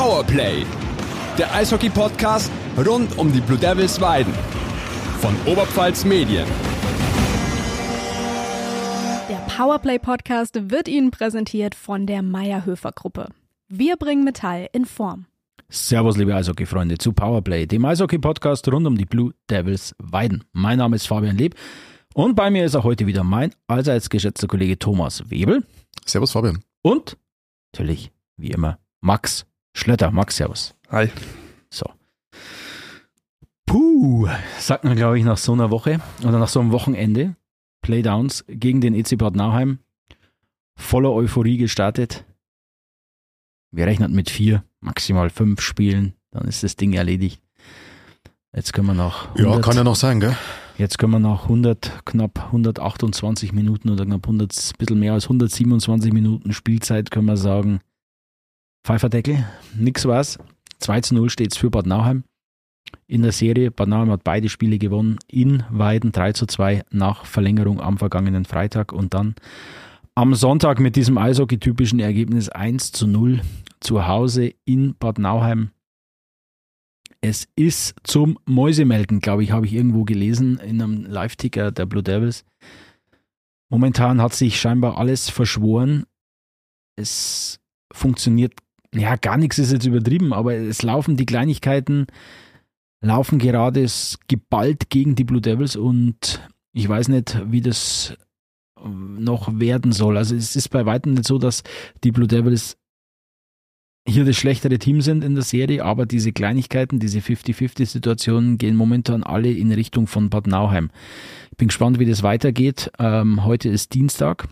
Powerplay, der Eishockey-Podcast rund um die Blue Devils Weiden von Oberpfalz Medien. Der Powerplay-Podcast wird Ihnen präsentiert von der Mayr-Höfer-Gruppe. Wir bringen Metall in Form. Servus, liebe Eishockey-Freunde, zu Powerplay, dem Eishockey-Podcast rund um die Blue Devils Weiden. Mein Name ist Fabian Leb und bei mir ist auch heute wieder mein allseits geschätzter Kollege Thomas Webel. Servus, Fabian. Und natürlich, wie immer, Max Schlötter. Max, servus. Hi. So. Puh, sagt man, glaube ich, nach so einer Woche oder nach so einem Wochenende, Playdowns gegen den EC Bad Nauheim, voller Euphorie gestartet. Wir rechnen mit 4, maximal 5 Spielen, dann ist das Ding erledigt. Jetzt können wir nach 100, ja, kann ja noch sein, gell? Jetzt können wir nach knapp 128 Minuten oder knapp ein bisschen mehr als 127 Minuten Spielzeit, können wir sagen, Pfeiferdeckel, nix war's. 2:0 steht's für Bad Nauheim in der Serie. Bad Nauheim hat beide Spiele gewonnen, in Weiden 3:2 nach Verlängerung am vergangenen Freitag und dann am Sonntag mit diesem Eishockey-typischen Ergebnis 1:0 zu Hause in Bad Nauheim. Es ist zum Mäusemelken, glaube ich, habe ich irgendwo gelesen in einem Live-Ticker der Blue Devils. Momentan hat sich scheinbar alles verschworen. Es funktioniert, ja, gar nichts ist jetzt übertrieben, aber es laufen die Kleinigkeiten, laufen gerade geballt gegen die Blue Devils und ich weiß nicht, wie das noch werden soll. Also es ist bei weitem nicht so, dass die Blue Devils hier das schlechtere Team sind in der Serie, aber diese Kleinigkeiten, diese 50-50-Situationen gehen momentan alle in Richtung von Bad Nauheim. Ich bin gespannt, wie das weitergeht. Heute ist Dienstag.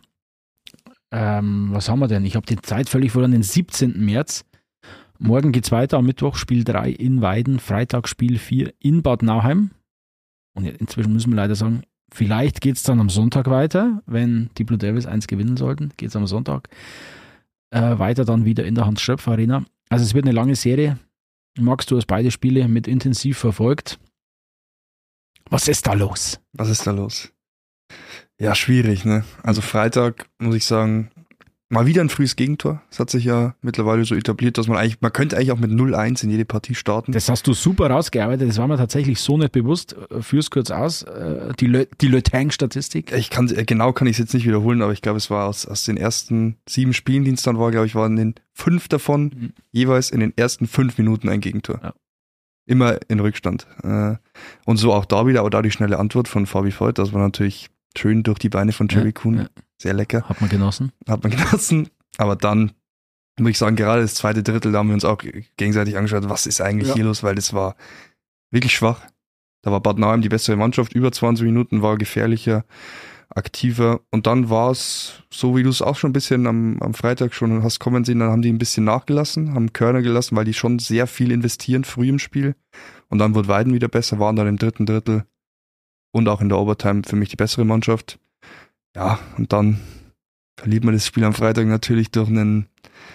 Was haben wir denn? Ich habe die Zeit völlig verloren, den 17. März. Morgen geht es weiter, am Mittwoch Spiel 3 in Weiden, Freitag Spiel 4 in Bad Nauheim. Und inzwischen müssen wir leider sagen, vielleicht geht es dann am Sonntag weiter, wenn die Blue Devils 1 gewinnen sollten, geht es am Sonntag weiter dann wieder in der Hans-Schöpf-Arena. Also es wird eine lange Serie. Max, du hast beide Spiele mit intensiv verfolgt. Was ist da los? Was ist da los? Ja, schwierig, ne? Also Freitag, muss ich sagen, mal wieder ein frühes Gegentor. Es hat sich ja mittlerweile so etabliert, dass man könnte eigentlich auch mit 0-1 in jede Partie starten. Das hast du super rausgearbeitet, das war mir tatsächlich so nicht bewusst. Führ's kurz aus, die Le Tang-Statistik. Genau kann ich es jetzt nicht wiederholen, aber ich glaube, es war aus den ersten 7 Spielen, die es dann war, glaube ich, waren in 5 davon jeweils in den ersten 5 Minuten ein Gegentor. Ja. Immer in Rückstand. Und so auch da wieder, aber da die schnelle Antwort von Fabi Voigt, das war natürlich schön durch die Beine von Jerry Kuhn. Ja. Sehr lecker. Hat man genossen. Aber dann, muss ich sagen, gerade das zweite Drittel, da haben wir uns auch gegenseitig angeschaut, was ist eigentlich hier los, weil das war wirklich schwach. Da war Bad Nauheim die bessere Mannschaft, über 20 Minuten, war gefährlicher, aktiver. Und dann war es, so wie du es auch schon ein bisschen am Freitag schon hast kommen sehen, dann haben die ein bisschen nachgelassen, haben Körner gelassen, weil die schon sehr viel investieren früh im Spiel. Und dann wurde Weiden wieder besser, waren dann im dritten Drittel und auch in der Overtime für mich die bessere Mannschaft. Ja, und dann verliert man das Spiel am Freitag natürlich durch einen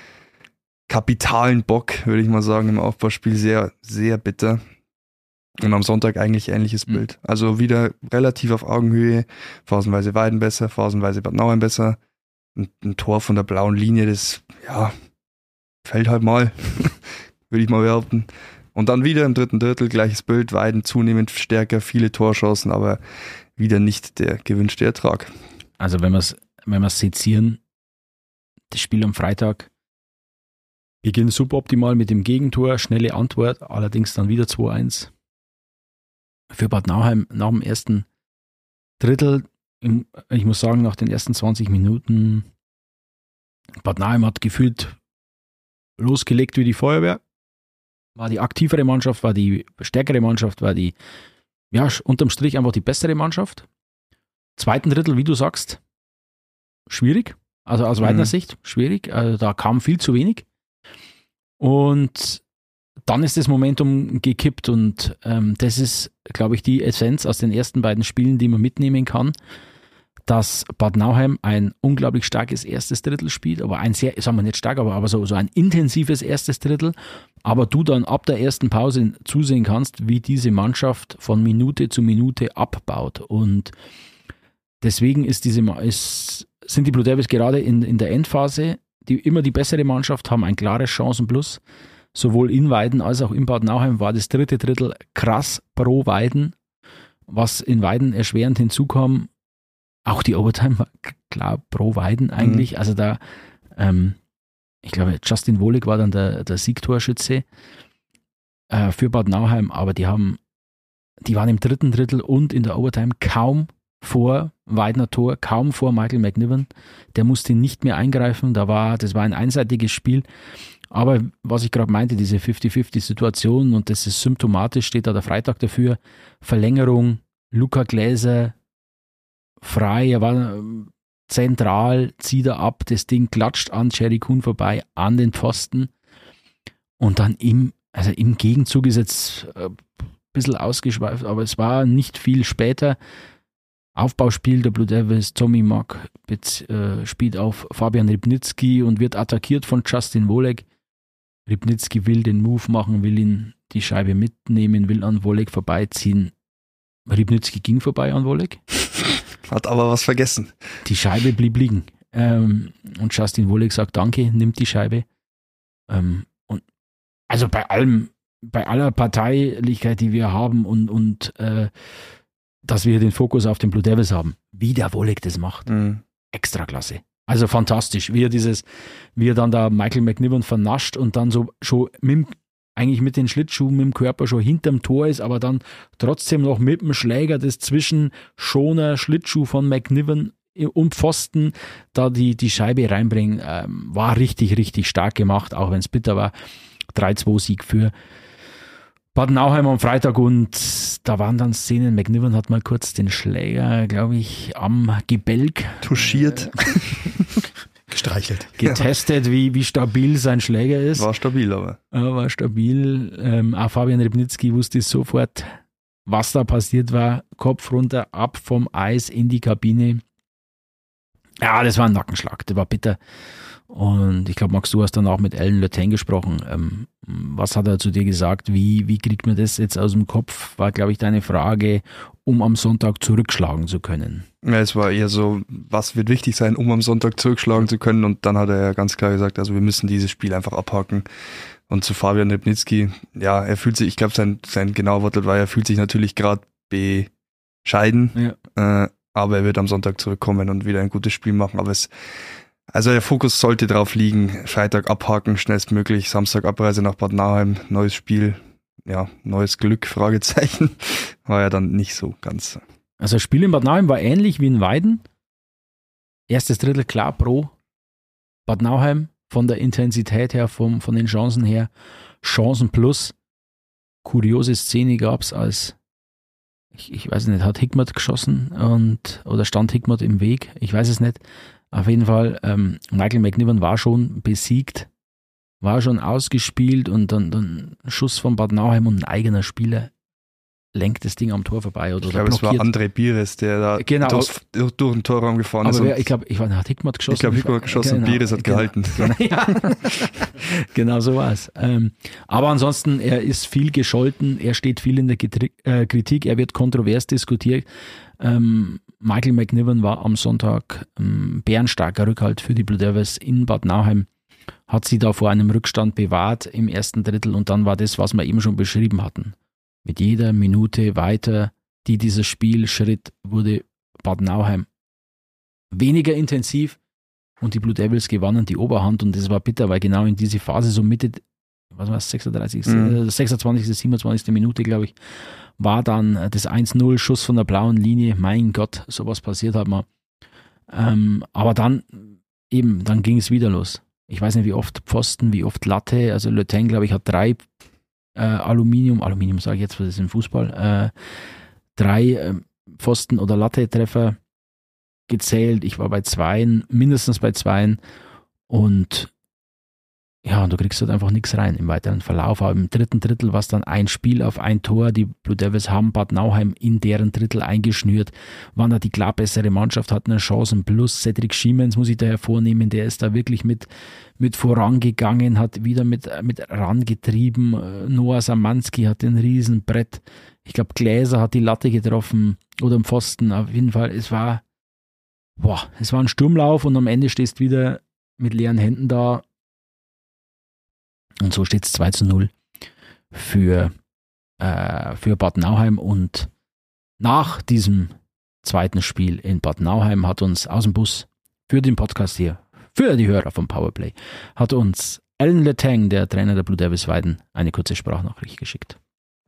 kapitalen Bock, würde ich mal sagen, im Aufbauspiel. Sehr, sehr bitter. Und am Sonntag eigentlich ähnliches Bild. Also wieder relativ auf Augenhöhe, phasenweise Weiden besser, phasenweise Bad Nauheim besser. Ein Tor von der blauen Linie, das, ja, fällt halt mal, würde ich mal behaupten. Und dann wieder im dritten Drittel, gleiches Bild, Weiden zunehmend stärker, viele Torchancen, aber wieder nicht der gewünschte Ertrag. Also wenn wir sezieren, das Spiel am Freitag beginnt suboptimal mit dem Gegentor, schnelle Antwort, allerdings dann wieder 2:1. Für Bad Nauheim nach dem ersten Drittel, ich muss sagen, nach den ersten 20 Minuten, Bad Nauheim hat gefühlt losgelegt wie die Feuerwehr, war die aktivere Mannschaft, war die stärkere Mannschaft, war die, ja, unterm Strich einfach die bessere Mannschaft. Zweiten Drittel, wie du sagst, schwierig, also aus Weidener Sicht schwierig, also da kam viel zu wenig und dann ist das Momentum gekippt und das ist, glaube ich, die Essenz aus den ersten beiden Spielen, die man mitnehmen kann, dass Bad Nauheim ein unglaublich starkes erstes Drittel spielt, aber ein sehr, sagen wir nicht stark, aber so ein intensives erstes Drittel, aber du dann ab der ersten Pause zusehen kannst, wie diese Mannschaft von Minute zu Minute abbaut und deswegen sind die Blue Devils gerade in der Endphase, die immer die bessere Mannschaft, haben ein klares Chancenplus, sowohl in Weiden als auch in Bad Nauheim war das dritte Drittel krass pro Weiden. Was in Weiden erschwerend hinzukam, auch die Overtime war klar pro Weiden eigentlich. Also da, ich glaube, Justin Wohlig war dann der Siegtorschütze für Bad Nauheim, aber die waren im dritten Drittel und in der Overtime kaum vor Weidener Tor, kaum vor Michael McNiven. Der musste nicht mehr eingreifen, das war ein einseitiges Spiel. Aber was ich gerade meinte, diese 50-50-Situation, und das ist symptomatisch, steht da der Freitag dafür, Verlängerung, Luca Gläser frei, er war zentral, zieht er ab, das Ding klatscht an Jerry Kuhn vorbei, an den Pfosten, und dann im Gegenzug ist jetzt ein bisschen ausgeschweift, aber es war nicht viel später, Aufbauspiel der Blue Devils, Tommy Mack spielt auf Fabian Rybnicki und wird attackiert von Justin Wohlig. Rybnicki will den Move machen, will ihn die Scheibe mitnehmen, will an Wohlig vorbeiziehen. Rybnicki ging vorbei an Wohlig. Hat aber was vergessen. Die Scheibe blieb liegen. Und Justin Wohlig sagt Danke, nimmt die Scheibe. Und also bei aller Parteilichkeit, die wir haben und dass wir den Fokus auf den Blue Devils haben, wie der Wohlig das macht. Extraklasse. Also fantastisch, wie er dann da Michael McNiven vernascht und dann so schon eigentlich mit den Schlittschuhen, mit dem Körper schon hinterm Tor ist, aber dann trotzdem noch mit dem Schläger das Zwischenschoner Schlittschuh von McNiven und Pfosten da die Scheibe reinbringen, war richtig, richtig stark gemacht, auch wenn es bitter war. 3-2-Sieg für Bad Nauheim am Freitag, und da waren dann Szenen, McNiven hat mal kurz den Schläger, glaube ich, am Gebälk touchiert. Gestreichelt. Getestet, wie stabil sein Schläger ist. War stabil, aber. War stabil. Auch Fabian Rybnicki wusste sofort, was da passiert war. Kopf runter, ab vom Eis in die Kabine. Ja, das war ein Nackenschlag, das war bitter. Und ich glaube, Max, du hast dann auch mit Alan Letain gesprochen. Was hat er zu dir gesagt? Wie kriegt man das jetzt aus dem Kopf? War, glaube ich, deine Frage, um am Sonntag zurückschlagen zu können. Ja, es war eher so, was wird wichtig sein, um am Sonntag zurückschlagen zu können? Und dann hat er ja ganz klar gesagt, also wir müssen dieses Spiel einfach abhaken. Und zu Fabian Rybnicki, ja, er fühlt sich, ich glaube, sein genauer Wortlaut war, er fühlt sich natürlich gerade bescheiden, aber er wird am Sonntag zurückkommen und wieder ein gutes Spiel machen. Aber also der Fokus sollte drauf liegen, Freitag abhaken, schnellstmöglich, Samstag Abreise nach Bad Nauheim, neues Spiel, ja, neues Glück, Fragezeichen, war ja dann nicht so ganz. Also das Spiel in Bad Nauheim war ähnlich wie in Weiden. Erstes Drittel klar pro Bad Nauheim, von der Intensität her, von den Chancen her, Chancen plus. Kuriose Szene gab es, als ich weiß nicht, hat Hickmott geschossen oder stand Hickmott im Weg, ich weiß es nicht. Auf jeden Fall, Michael McNiven war schon besiegt, war schon ausgespielt, und dann Schuss von Bad Nauheim und ein eigener Spieler lenkt das Ding am Tor vorbei. Oder ich glaube, es war André Bires, der da durch den Torraum gefahren ist. Aber ich glaube, hat Hickmott geschossen. Ich glaube, Hickmott hat geschossen und Bires hat gehalten. Genau so war es. Aber ansonsten, er ist viel gescholten, er steht viel in der Kritik, er wird kontrovers diskutiert. Michael McNiven war am Sonntag bärenstarker Rückhalt für die Blue Devils in Bad Nauheim, hat sie da vor einem Rückstand bewahrt im ersten Drittel, und dann war das, was wir eben schon beschrieben hatten. Mit jeder Minute weiter, die dieses Spiel schritt, wurde Bad Nauheim weniger intensiv und die Blue Devils gewannen die Oberhand, und das war bitter, weil genau in diese Phase, so Mitte, 26., 27., Minute, glaube ich, war dann das 1-0, Schuss von der blauen Linie. Mein Gott, sowas passiert hat mal. Aber dann ging es wieder los. Ich weiß nicht, wie oft Pfosten, wie oft Latte. Also Letain, glaube ich, hat 3 Aluminium sage ich jetzt, was ist im Fußball, 3 Pfosten- oder Latte-Treffer gezählt. Ich war bei 2, mindestens bei 2, und ja, und du kriegst halt einfach nichts rein im weiteren Verlauf. Aber im dritten Drittel war es dann ein Spiel auf ein Tor. Die Blue Devils haben Bad Nauheim in deren Drittel eingeschnürt, waren da die klar bessere Mannschaft, hatten eine Chance. Plus Cedric Schiemens muss ich da hervornehmen, der ist da wirklich mit vorangegangen, hat wieder mit rangetrieben. Noah Samanski hat den Riesenbrett. Ich glaube, Gläser hat die Latte getroffen oder im Pfosten. Auf jeden Fall, es war ein Sturmlauf, und am Ende stehst du wieder mit leeren Händen da. Und so steht es 2:0 für Bad Nauheim. Und nach diesem zweiten Spiel in Bad Nauheim hat uns aus dem Bus für den Podcast hier, für die Hörer vom Powerplay, hat uns Alan Letang, der Trainer der Blue Devils Weiden, eine kurze Sprachnachricht geschickt.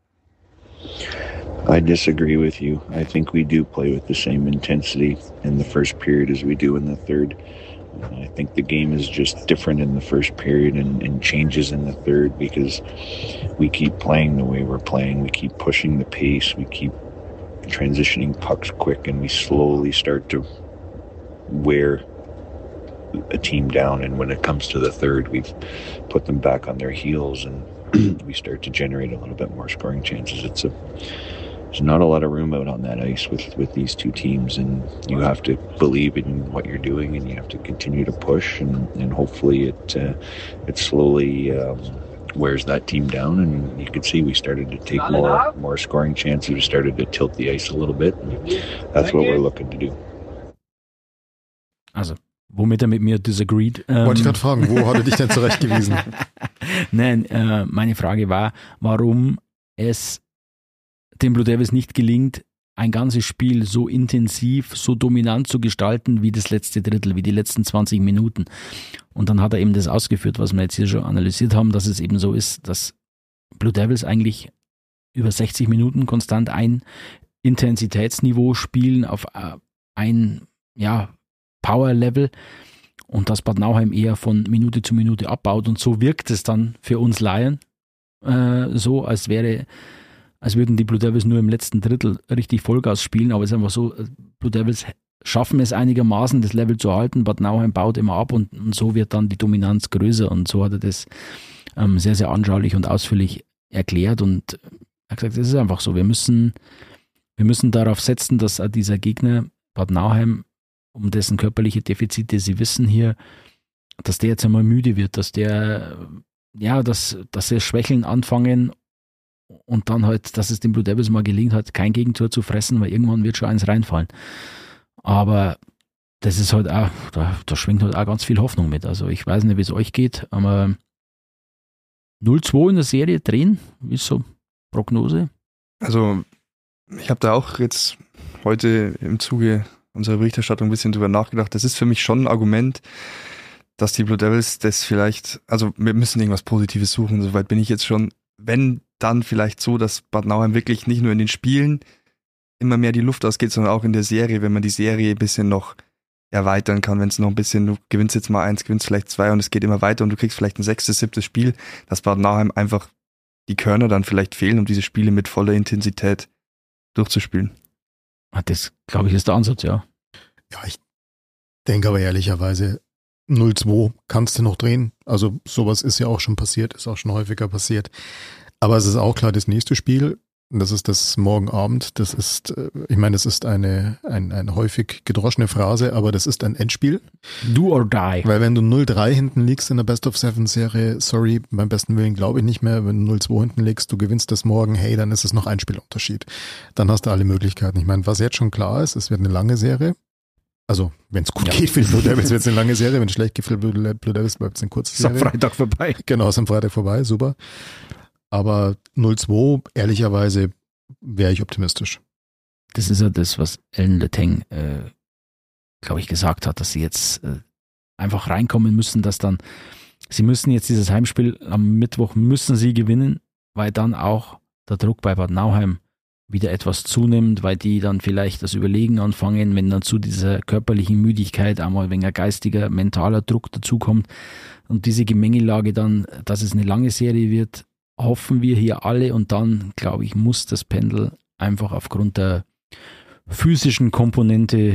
I disagree with you. I think we do play with the same intensity in the first period as we do in the third. I think the game is just different in the first period and changes in the third because we keep playing the way we're playing. We keep pushing the pace. We keep transitioning pucks quick, and we slowly start to wear a team down. And when it comes to the third, we've put them back on their heels, and we start to generate a little bit more scoring chances. There's not a lot of room out on that ice with these two teams, and you have to believe in what you're doing, and you have to continue to push, and hopefully it slowly wears that team down. And you can see we started to take more scoring chances. We started to tilt the ice a little bit, and that's what we're looking to do. Also, womit er mit mir disagreed. Wollte ich gerade fragen, wo hat er dich denn zurechtgewiesen? Nein, meine Frage war, warum es den Blue Devils nicht gelingt, ein ganzes Spiel so intensiv, so dominant zu gestalten wie das letzte Drittel, wie die letzten 20 Minuten. Und dann hat er eben das ausgeführt, was wir jetzt hier schon analysiert haben, dass es eben so ist, dass Blue Devils eigentlich über 60 Minuten konstant ein Intensitätsniveau spielen auf ein Power-Level und dass Bad Nauheim eher von Minute zu Minute abbaut. Und so wirkt es dann für uns Laien so, als würden die Blue Devils nur im letzten Drittel richtig Vollgas spielen, aber es ist einfach so, Blue Devils schaffen es einigermaßen, das Level zu halten, Bad Nauheim baut immer ab und so wird dann die Dominanz größer und so hat er das sehr, sehr anschaulich und ausführlich erklärt und er hat gesagt, es ist einfach so, wir müssen darauf setzen, dass dieser Gegner Bad Nauheim, um dessen körperliche Defizite sie wissen hier, dass der jetzt einmal müde wird, dass sie Schwächeln anfangen und dann halt, dass es den Blue Devils mal gelingt hat, kein Gegentor zu fressen, weil irgendwann wird schon eins reinfallen. Aber das ist halt auch, da schwingt halt auch ganz viel Hoffnung mit. Also ich weiß nicht, wie es euch geht, aber 0-2 in der Serie drehen, wie ist so Prognose? Also ich habe da auch jetzt heute im Zuge unserer Berichterstattung ein bisschen drüber nachgedacht. Das ist für mich schon ein Argument, dass die Blue Devils das vielleicht, also wir müssen irgendwas Positives suchen, soweit bin ich jetzt schon, wenn dann vielleicht so, dass Bad Nauheim wirklich nicht nur in den Spielen immer mehr die Luft ausgeht, sondern auch in der Serie, wenn man die Serie ein bisschen noch erweitern kann, wenn es noch ein bisschen, du gewinnst jetzt mal 1, gewinnst vielleicht 2 und es geht immer weiter und du kriegst vielleicht ein 6., 7. Spiel, dass Bad Nauheim einfach die Körner dann vielleicht fehlen, um diese Spiele mit voller Intensität durchzuspielen. Das, glaube ich, ist der Ansatz, ja. Ja, ich denke aber ehrlicherweise, 0-2 kannst du noch drehen. Also sowas ist ja auch schon passiert, ist auch schon häufiger passiert. Aber es ist auch klar, das nächste Spiel, das ist das morgen Abend, das ist, ich meine, das ist eine häufig gedroschene Phrase, aber das ist ein Endspiel. Do or die. Weil wenn du 0-3 hinten liegst in der Best-of-7-Serie, sorry, beim besten Willen glaube ich nicht mehr, wenn du 0-2 hinten liegst, du gewinnst das morgen, hey, dann ist es noch ein Spielunterschied. Dann hast du alle Möglichkeiten. Ich meine, was jetzt schon klar ist, es wird eine lange Serie. Also, wenn es gut geht für die Blue Devils, wird es eine lange Serie. Wenn es schlecht geht für die Blue Devils, bleibt es eine kurze Serie. Ist am Freitag vorbei. Genau, ist am Freitag vorbei, super. Aber 0-2, ehrlicherweise, wäre ich optimistisch. Das ist ja das, was Alan Letang, glaube ich, gesagt hat, dass sie jetzt einfach reinkommen müssen, dass dann, sie müssen jetzt dieses Heimspiel am Mittwoch, müssen sie gewinnen, weil dann auch der Druck bei Bad Nauheim wieder etwas zunimmt, weil die dann vielleicht das Überlegen anfangen, wenn dann zu dieser körperlichen Müdigkeit einmal ein wenig geistiger, mentaler Druck dazukommt und diese Gemengelage dann, dass es eine lange Serie wird, hoffen wir hier alle und dann, glaube ich, muss das Pendel einfach aufgrund der physischen Komponente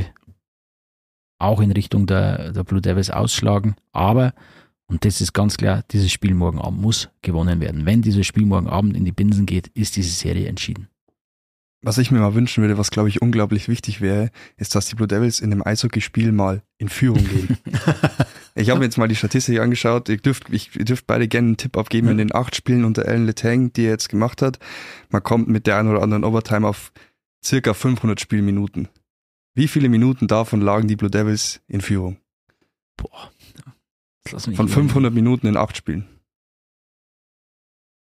auch in Richtung der Blue Devils ausschlagen, aber, und das ist ganz klar, dieses Spiel morgen Abend muss gewonnen werden. Wenn dieses Spiel morgen Abend in die Binsen geht, ist diese Serie entschieden. Was ich mir mal wünschen würde, was glaube ich unglaublich wichtig wäre, ist, dass die Blue Devils in einem Eishockeyspiel mal in Führung gehen. Ich habe mir jetzt mal die Statistik angeschaut. Ihr dürft beide gerne einen Tipp abgeben in den 8 Spielen unter Alan Letang, die er jetzt gemacht hat. Man kommt mit der einen oder anderen Overtime auf circa 500 Spielminuten. Wie viele Minuten davon lagen die Blue Devils in Führung? Boah. Das lass mich Von 500 Minuten in 8 Spielen.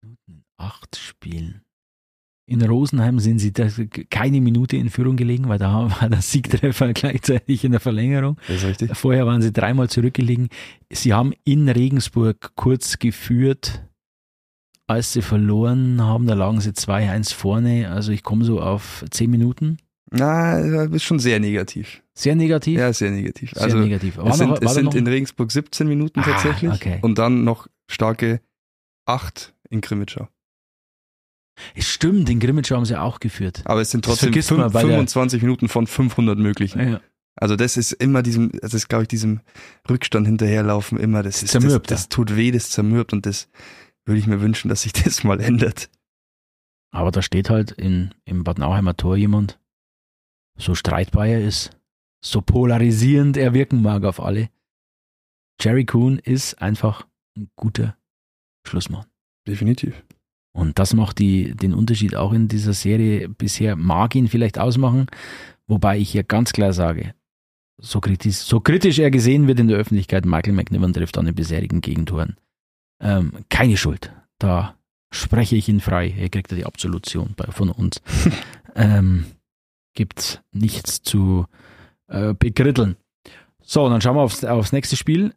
8 Spielen. In Rosenheim sind sie keine Minute in Führung gelegen, weil da war der Siegtreffer gleichzeitig in der Verlängerung. Das ist richtig. Vorher waren sie 3-mal zurückgelegen. Sie haben in Regensburg kurz geführt. Als sie verloren haben, da lagen sie 2-1 vorne. Also ich komme so auf 10 Minuten. Na, das ist schon sehr negativ. Sehr negativ? Ja, sehr negativ. Sehr negativ. Es sind in Regensburg 17 Minuten tatsächlich. Okay. Und dann noch starke 8 in Krimitschau. Es stimmt, in Krimitschau haben sie auch geführt. Aber es sind trotzdem vergisst man, weil 25 Minuten von 500 möglichen. Ja. Also das ist immer diesem Rückstand hinterherlaufen immer. Das zermürbt. Das tut weh, das zermürbt und das würde ich mir wünschen, dass sich das mal ändert. Aber da steht halt im Bad Nauheimer Tor jemand, so streitbar er ist, so polarisierend er wirken mag auf alle. Jerry Kuhn ist einfach ein guter Schlussmann. Definitiv. Und das macht den Unterschied auch in dieser Serie. Bisher mag ihn vielleicht ausmachen, wobei ich hier ganz klar sage, so kritisch er gesehen wird in der Öffentlichkeit, Michael McNiven trifft an den bisherigen Gegentoren. Keine Schuld. Da spreche ich ihn frei. Er kriegt ja die Absolution von uns. Gibt nichts zu bekritteln. So, dann schauen wir aufs nächste Spiel.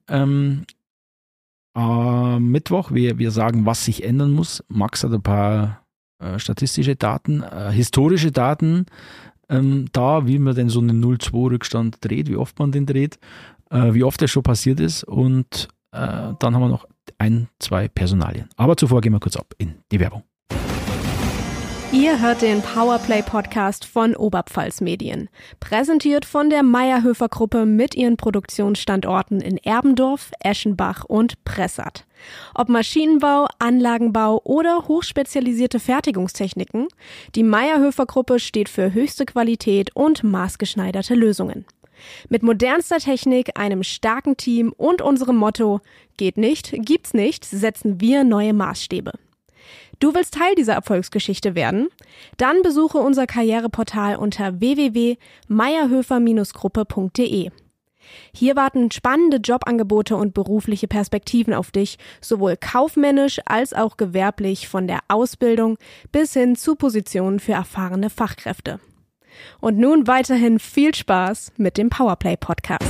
Mittwoch, wir sagen, was sich ändern muss. Max hat ein paar statistische Daten, historische Daten da, wie man denn so einen 0-2-Rückstand dreht, wie oft man den dreht, wie oft das schon passiert ist und dann haben wir noch 1-2 Personalien. Aber zuvor gehen wir kurz ab in die Werbung. Ihr hört den Powerplay-Podcast von Oberpfalz Medien. Präsentiert von der Mayr-Höfer-Gruppe mit ihren Produktionsstandorten in Erbendorf, Eschenbach und Pressath. Ob Maschinenbau, Anlagenbau oder hochspezialisierte Fertigungstechniken, die Mayr-Höfer-Gruppe steht für höchste Qualität und maßgeschneiderte Lösungen. Mit modernster Technik, einem starken Team und unserem Motto „Geht nicht, gibt's nicht", setzen wir neue Maßstäbe. Du willst Teil dieser Erfolgsgeschichte werden? Dann besuche unser Karriereportal unter www.mayerhöfer-gruppe.de. Hier warten spannende Jobangebote und berufliche Perspektiven auf dich, sowohl kaufmännisch als auch gewerblich, von der Ausbildung bis hin zu Positionen für erfahrene Fachkräfte. Und nun weiterhin viel Spaß mit dem Powerplay-Podcast.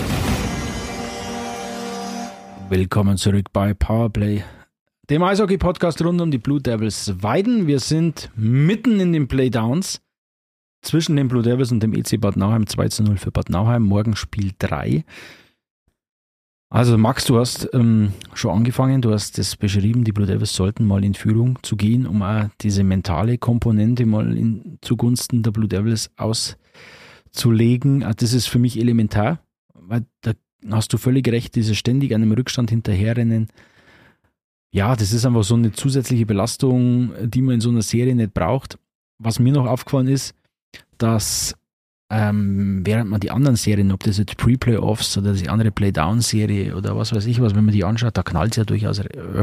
Willkommen zurück bei Powerplay, dem Eishockey-Podcast rund um die Blue Devils Weiden. Wir sind mitten in den Playdowns zwischen den Blue Devils und dem EC Bad Nauheim. 2-0 für Bad Nauheim, morgen Spiel 3. Also Max, du hast schon angefangen, du hast das beschrieben, die Blue Devils sollten mal in Führung zu gehen, um auch diese mentale Komponente mal zugunsten der Blue Devils auszulegen. Das ist für mich elementar, weil da hast du völlig recht, dieses ständig einem Rückstand hinterherrennen. Ja, das ist einfach so eine zusätzliche Belastung, die man in so einer Serie nicht braucht. Was mir noch aufgefallen ist, dass während man die anderen Serien, ob das jetzt Pre-Playoffs oder die andere Playdown-Serie oder was weiß ich was, wenn man die anschaut, da knallt es ja durchaus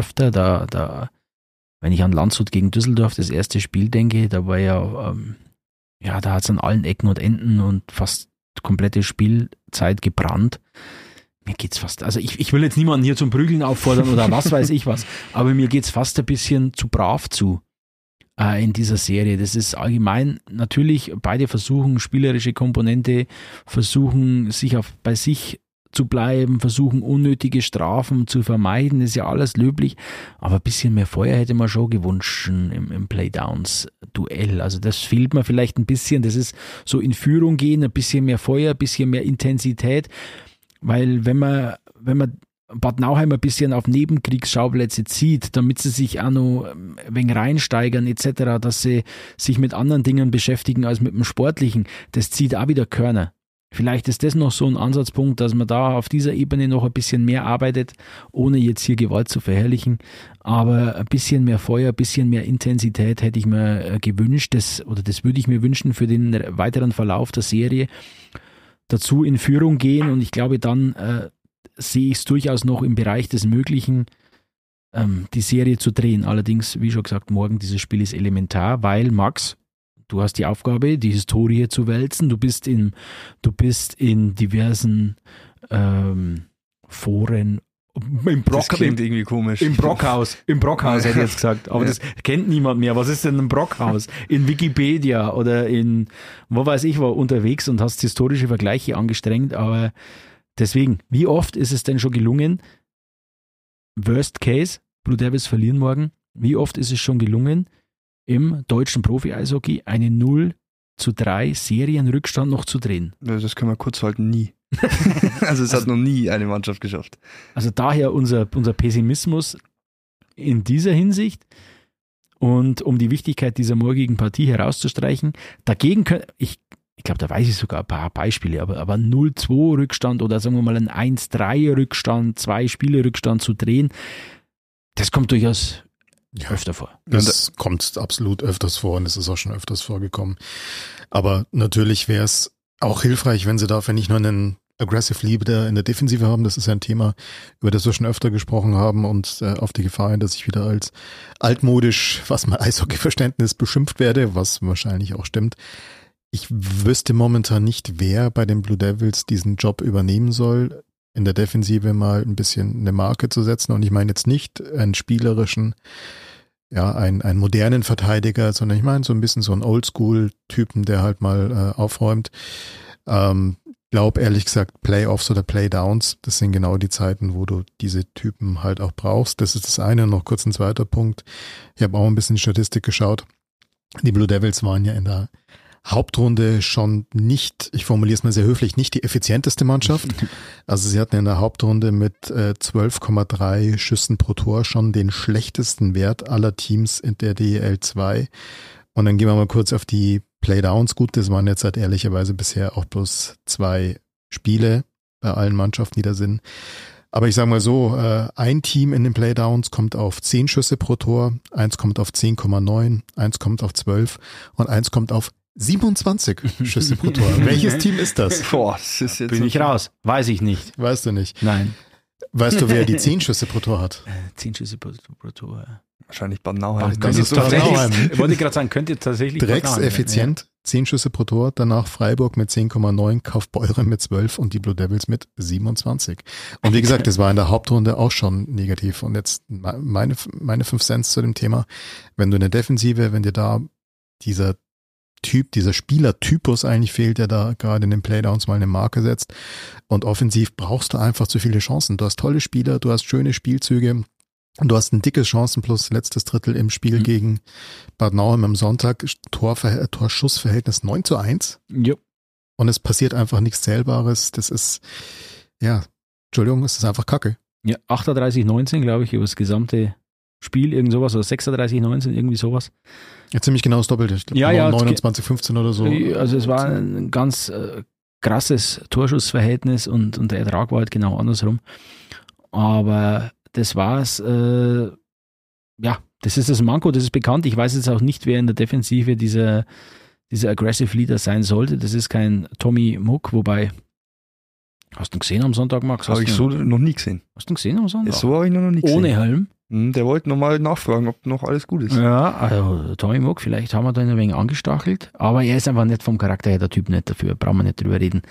öfter. Wenn ich an Landshut gegen Düsseldorf, das erste Spiel denke, da war da hat es an allen Ecken und Enden und fast komplette Spielzeit gebrannt. Mir geht's fast, also ich will jetzt niemanden hier zum Prügeln auffordern oder was weiß ich was, aber mir geht's fast ein bisschen zu brav zu in dieser Serie. Das ist allgemein natürlich, beide versuchen spielerische Komponente, versuchen bei sich zu bleiben, versuchen unnötige Strafen zu vermeiden, das ist ja alles löblich, aber ein bisschen mehr Feuer hätte man schon gewünscht im Playdowns-Duell. Also das fehlt mir vielleicht ein bisschen, das ist so in Führung gehen, ein bisschen mehr Feuer, ein bisschen mehr Intensität. Weil wenn man Bad Nauheim ein bisschen auf Nebenkriegsschauplätze zieht, damit sie sich auch noch ein wenig reinsteigern etc., dass sie sich mit anderen Dingen beschäftigen als mit dem Sportlichen, das zieht auch wieder Körner. Vielleicht ist das noch so ein Ansatzpunkt, dass man da auf dieser Ebene noch ein bisschen mehr arbeitet, ohne jetzt hier Gewalt zu verherrlichen, aber ein bisschen mehr Feuer, ein bisschen mehr Intensität hätte ich mir gewünscht, das würde ich mir wünschen für den weiteren Verlauf der Serie. Dazu in Führung gehen und ich glaube, dann sehe ich es durchaus noch im Bereich des Möglichen, die Serie zu drehen. Allerdings, wie schon gesagt, morgen dieses Spiel ist elementar, weil Max, du hast die Aufgabe, die Historie zu wälzen. Du bist in diversen Foren Das klingt irgendwie komisch. Im Brockhaus hätte ich jetzt gesagt. Aber das kennt niemand mehr. Was ist denn ein Brockhaus? In Wikipedia oder in, wo weiß ich, war unterwegs und hast historische Vergleiche angestrengt. Aber deswegen, wie oft ist es denn schon gelungen, Worst Case, Blue Devils verlieren morgen, wie oft ist es schon gelungen, im deutschen Profi-Eishockey einen 0:3 Serienrückstand noch zu drehen? Das können wir kurz halten, nie. Also es hat noch nie eine Mannschaft geschafft. Also daher unser Pessimismus in dieser Hinsicht. Und um die Wichtigkeit dieser morgigen Partie herauszustreichen, dagegen ich glaube, da weiß ich sogar ein paar Beispiele, aber 0:2 Rückstand oder sagen wir mal ein 1:3 Rückstand, 2 Spiele Rückstand zu drehen, das kommt durchaus öfter vor. Das kommt absolut öfters vor und es ist auch schon öfters vorgekommen. Aber natürlich wäre es auch hilfreich, wenn sie dafür nicht nur einen Aggressive Leader in der Defensive haben. Das ist ja ein Thema, über das wir schon öfter gesprochen haben und auf die Gefahr hin, dass ich wieder als altmodisch, was mein Eishockey-Verständnis beschimpft werde, was wahrscheinlich auch stimmt. Ich wüsste momentan nicht, wer bei den Blue Devils diesen Job übernehmen soll, in der Defensive mal ein bisschen eine Marke zu setzen. Und ich meine jetzt nicht einen spielerischen, einen modernen Verteidiger, sondern ich meine so ein bisschen so einen Oldschool-Typen, der halt mal aufräumt. Glaub ehrlich gesagt, Playoffs oder Playdowns, das sind genau die Zeiten, wo du diese Typen halt auch brauchst. Das ist das eine. Noch kurz ein zweiter Punkt. Ich habe auch ein bisschen Statistik geschaut. Die Blue Devils waren ja in der Hauptrunde schon nicht, ich formuliere es mal sehr höflich, nicht die effizienteste Mannschaft. Also sie hatten in der Hauptrunde mit 12,3 Schüssen pro Tor schon den schlechtesten Wert aller Teams in der DEL 2. Und dann gehen wir mal kurz auf die Playdowns. Gut, das waren jetzt halt ehrlicherweise bisher auch bloß 2 Spiele bei allen Mannschaften, die da sind. Aber ich sage mal so, ein Team in den Playdowns kommt auf 10 Schüsse pro Tor, eins kommt auf 10,9, eins kommt auf 12 und eins kommt auf 27 Schüsse pro Tor. Welches Team ist das? Boah, das ist jetzt Bin ich raus. Weiß ich nicht. Weißt du nicht. Nein. Weißt du, wer die 10 Schüsse pro Tor hat? 10 Schüsse pro Tor. Wahrscheinlich Bad Nauheim. Das ist Bad Nauheim. Wollte ich gerade sagen, könnte tatsächlich Dreckseffizient, 10 Schüsse pro Tor, danach Freiburg mit 10,9, Kaufbeuren mit 12 und die Blue Devils mit 27. Und wie gesagt, das war in der Hauptrunde auch schon negativ. Und jetzt meine 5 Cents zu dem Thema. Wenn du in der Defensive, wenn dir da dieser Spielertypus eigentlich fehlt, der da gerade in den Playdowns mal eine Marke setzt. Und offensiv brauchst du einfach zu viele Chancen. Du hast tolle Spieler, du hast schöne Spielzüge, du hast ein dickes Chancenplus, letztes Drittel im Spiel gegen Bad Nauheim am Sonntag, Torschussverhältnis 9:1. Jo. Und es passiert einfach nichts Zählbares. Das ist, es ist einfach Kacke. Ja, 38-19, glaube ich, über das gesamte Spiel, irgend sowas, oder 36-19, irgendwie sowas. Ja, ziemlich genau das Doppelte. Ich glaube, 29-15 oder so. Also es war ein ganz krasses Torschussverhältnis und der Ertrag war halt genau andersrum. Aber das war's. Das ist das Manko, das ist bekannt. Ich weiß jetzt auch nicht, wer in der Defensive dieser Aggressive Leader sein sollte. Das ist kein Tommy Muck, wobei, hast du ihn gesehen am Sonntag, Max? Habe ich so noch nie gesehen. Hast du ihn gesehen am Sonntag? So habe ich noch nie gesehen. Ohne Helm? Der wollte nochmal nachfragen, ob noch alles gut ist. Ja, also Tommy Muck, vielleicht haben wir da ein wenig angestachelt, aber er ist einfach nicht vom Charakter her der Typ nicht dafür, brauchen wir nicht drüber reden.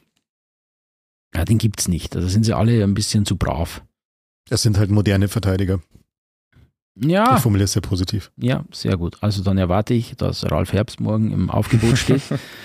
Ja, den gibt's nicht, also sind sie alle ein bisschen zu brav. Es sind halt moderne Verteidiger. Ja. Ich formuliere es sehr positiv. Ja, sehr gut. Also dann erwarte ich, dass Ralf Herbst morgen im Aufgebot steht.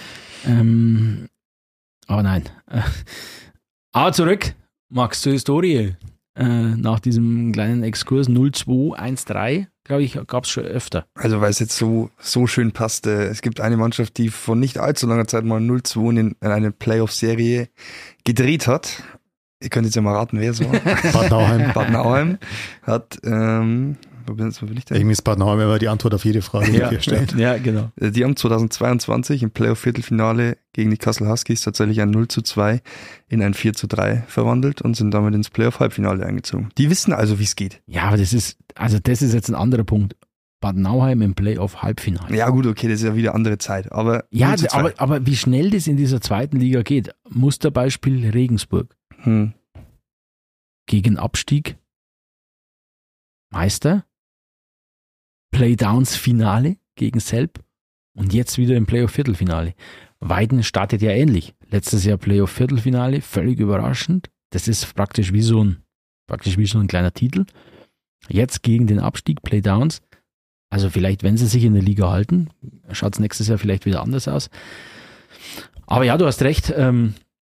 Aber nein. Aber zurück, Max, zur Historie. Nach diesem kleinen Exkurs 0-2-1-3, glaube ich, gab es schon öfter. Also weil es jetzt so schön passt. Es gibt eine Mannschaft, die vor nicht allzu langer Zeit mal 0-2 in eine Playoff-Serie gedreht hat. Ihr könnt jetzt ja mal raten, wer es war. Bad Nauheim. Bad Nauheim hat, wo bin ich denn? Irgendwie ist Bad Nauheim immer die Antwort auf jede Frage, die wir stellen. Ja, genau. Die haben 2022 im Playoff-Viertelfinale gegen die Kassel Huskies tatsächlich ein 0-2 in ein 4-3 verwandelt und sind damit ins Playoff-Halbfinale eingezogen. Die wissen also, wie es geht. Ja, aber das ist jetzt ein anderer Punkt. Bad Nauheim im Playoff-Halbfinale. Ja gut, okay, das ist ja wieder andere Zeit. Aber ja, aber wie schnell das in dieser zweiten Liga geht. Musterbeispiel Regensburg. Gegen Abstieg, Meister, Playdowns-Finale gegen Selb und jetzt wieder im Playoff-Viertelfinale. Weiden startet ja ähnlich. Letztes Jahr Playoff-Viertelfinale, völlig überraschend. Das ist praktisch wie so ein praktisch wie so ein kleiner Titel. Jetzt gegen den Abstieg, Playdowns. Also vielleicht, wenn sie sich in der Liga halten, schaut es nächstes Jahr vielleicht wieder anders aus. Aber ja, du hast recht, so eine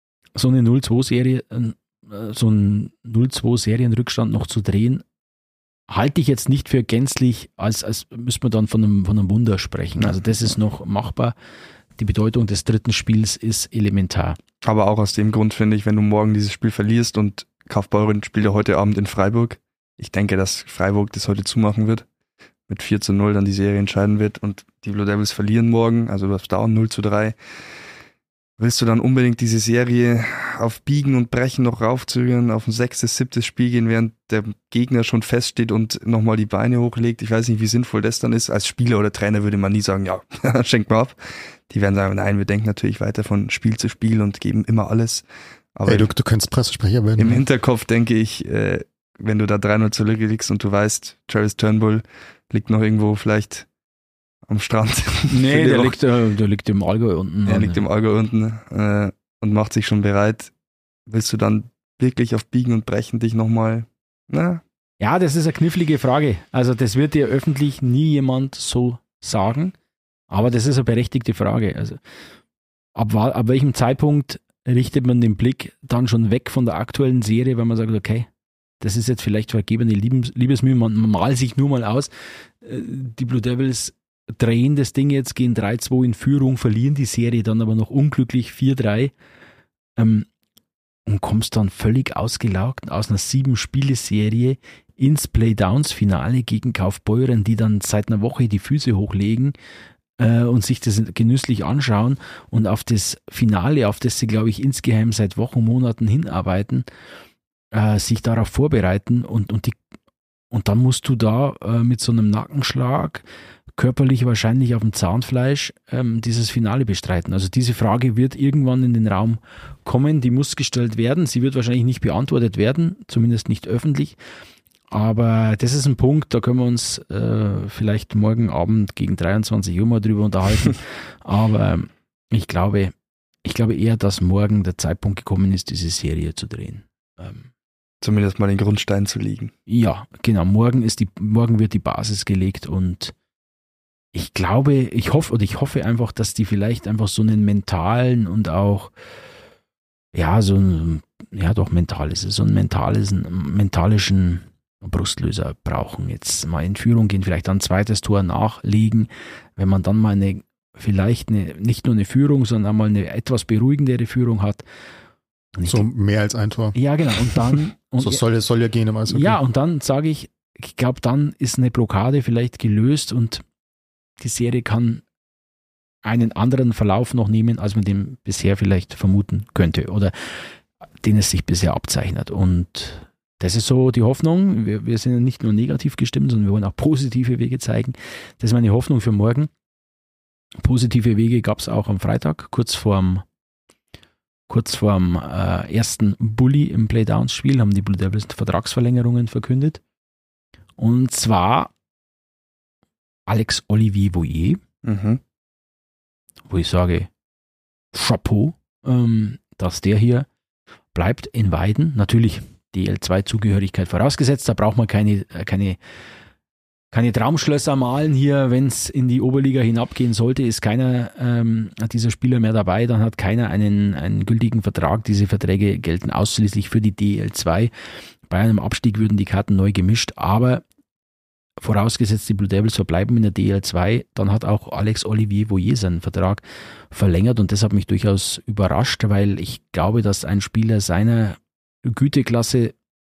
0-2-Serie, so einen 0-2-Serienrückstand noch zu drehen, halte ich jetzt nicht für gänzlich, als müsste man dann von einem Wunder sprechen. Also das ist noch machbar. Die Bedeutung des dritten Spiels ist elementar. Aber auch aus dem Grund finde ich, wenn du morgen dieses Spiel verlierst und Kaufbeuren spielt ja heute Abend in Freiburg. Ich denke, dass Freiburg das heute zumachen wird. Mit 4-0 dann die Serie entscheiden wird und die Blue Devils verlieren morgen. Also du hast down 0-3. Willst du dann unbedingt diese Serie auf Biegen und Brechen noch raufzögern, auf ein 6., 7. Spiel gehen, während der Gegner schon feststeht und nochmal die Beine hochlegt? Ich weiß nicht, wie sinnvoll das dann ist. Als Spieler oder Trainer würde man nie sagen, ja, schenk mal ab. Die werden sagen, nein, wir denken natürlich weiter von Spiel zu Spiel und geben immer alles. Aber hey, du könntest Pressesprecher werden. Im Hinterkopf denke ich, wenn du da 3-0 zurückliegst und du weißt, Travis Turnbull liegt noch irgendwo vielleicht am Strand. Nee, der liegt im Allgäu unten. Er liegt im Allgäu unten und macht sich schon bereit. Willst du dann wirklich auf Biegen und Brechen dich nochmal, Ja, das ist eine knifflige Frage. Also das wird dir öffentlich nie jemand so sagen, aber das ist eine berechtigte Frage. Also ab welchem Zeitpunkt richtet man den Blick dann schon weg von der aktuellen Serie, wenn man sagt, okay, das ist jetzt vielleicht vergebene Liebesmühe, man malt sich nur mal aus. Die Blue Devils drehen das Ding jetzt, gehen 3-2 in Führung, verlieren die Serie dann aber noch unglücklich 4-3 und kommst dann völlig ausgelaugt aus einer 7-Spiele-Serie ins Playdowns-Finale gegen Kaufbeuren, die dann seit einer Woche die Füße hochlegen und sich das genüsslich anschauen und auf das Finale, auf das sie, glaube ich, insgeheim seit Wochen, Monaten hinarbeiten, sich darauf vorbereiten und dann musst du da mit so einem Nackenschlag körperlich wahrscheinlich auf dem Zahnfleisch dieses Finale bestreiten. Also diese Frage wird irgendwann in den Raum kommen, die muss gestellt werden, sie wird wahrscheinlich nicht beantwortet werden, zumindest nicht öffentlich, aber das ist ein Punkt, da können wir uns vielleicht morgen Abend gegen 23 Uhr mal drüber unterhalten, aber ich glaube eher, dass morgen der Zeitpunkt gekommen ist, diese Serie zu drehen. Zumindest mal den Grundstein zu legen. Ja, genau, morgen wird die Basis gelegt und ich hoffe einfach, dass die vielleicht einfach so einen mentalen und auch, so einen mentalischen Brustlöser brauchen. Jetzt mal in Führung gehen, vielleicht dann ein zweites Tor nachlegen, wenn man dann mal nicht nur eine Führung, sondern einmal eine etwas beruhigendere Führung hat. So mehr als ein Tor. Ja, genau. Und dann. So soll ja gehen im Eishockey. Ja, und dann sage ich glaube, dann ist eine Blockade vielleicht gelöst und die Serie kann einen anderen Verlauf noch nehmen, als man den bisher vielleicht vermuten könnte oder den es sich bisher abzeichnet. Und das ist so die Hoffnung. Wir sind ja nicht nur negativ gestimmt, sondern wir wollen auch positive Wege zeigen. Das ist meine Hoffnung für morgen. Positive Wege gab es auch am Freitag, kurz vorm ersten Bully im Playdowns-Spiel, haben die Blue Devils Vertragsverlängerungen verkündet. Und zwar Alex Olivier Boyer, wo ich sage, Chapeau, dass der hier bleibt in Weiden. Natürlich DL2-Zugehörigkeit vorausgesetzt, da braucht man keine Traumschlösser malen hier, wenn es in die Oberliga hinabgehen sollte, ist keiner dieser Spieler mehr dabei, dann hat keiner einen gültigen Vertrag. Diese Verträge gelten ausschließlich für die DL2. Bei einem Abstieg würden die Karten neu gemischt, aber vorausgesetzt die Blue Devils verbleiben in der DL2, dann hat auch Alex Olivier Boyer seinen Vertrag verlängert und das hat mich durchaus überrascht, weil ich glaube, dass ein Spieler seiner Güteklasse